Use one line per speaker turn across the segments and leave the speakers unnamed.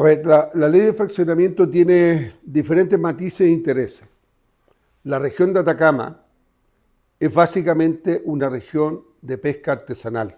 A ver, la ley de fraccionamiento tiene diferentes matices e intereses. La región de Atacama es básicamente una región de pesca artesanal.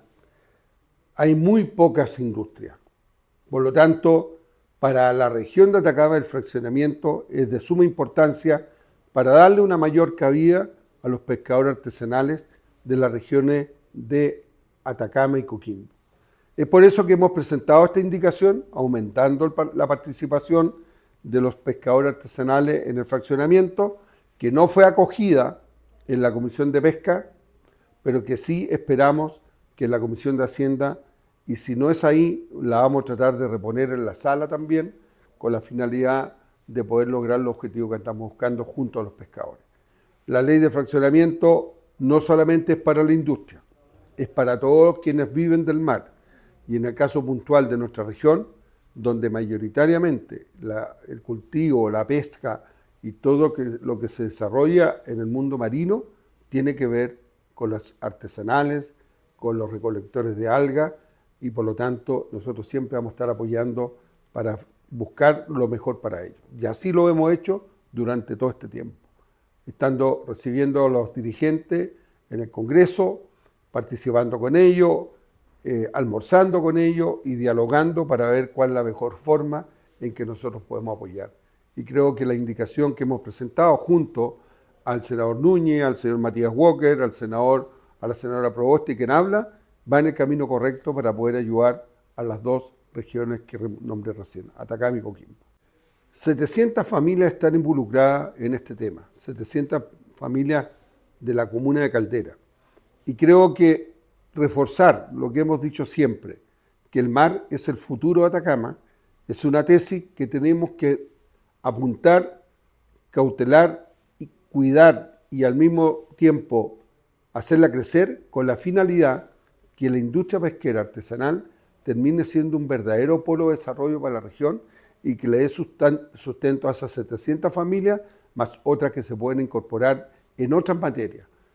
Hay muy pocas industrias. Por lo tanto, para la región de Atacama el fraccionamiento es de suma importancia para darle una mayor cabida a los pescadores artesanales de las regiones de Atacama y Coquimbo. Es por eso que hemos presentado esta indicación, aumentando la participación de los pescadores artesanales en el fraccionamiento, que no fue acogida en la Comisión de Pesca, pero que sí esperamos que en la Comisión de Hacienda, y si no es ahí, la vamos a tratar de reponer en la sala también, con la finalidad de poder lograr los objetivos que estamos buscando junto a los pescadores. La ley de fraccionamiento no solamente es para la industria, es para todos quienes viven del mar. Y en el caso puntual de nuestra región, donde mayoritariamente el cultivo, la pesca y todo lo que se desarrolla en el mundo marino tiene que ver con las artesanales, con los recolectores de algas, y por lo tanto nosotros siempre vamos a estar apoyando para buscar lo mejor para ellos. Y así lo hemos hecho durante todo este tiempo, estando recibiendo a los dirigentes en el Congreso, participando con ellos, almorzando con ellos y dialogando para ver cuál es la mejor forma en que nosotros podemos apoyar. Y creo que la indicación que hemos presentado junto al senador Núñez, al señor Matías Walker, a la senadora Proboste, quien habla, va en el camino correcto para poder ayudar a las dos regiones que nombré recién, Atacama y Coquimbo. 700 familias están involucradas en este tema, 700 familias de la comuna de Caldera. Y creo que reforzar lo que hemos dicho siempre, que el mar es el futuro de Atacama, es una tesis que tenemos que apuntar, cautelar y cuidar y al mismo tiempo hacerla crecer con la finalidad que la industria pesquera artesanal termine siendo un verdadero polo de desarrollo para la región y que le dé sustento a esas 700 familias, más otras que se pueden incorporar en otras materias.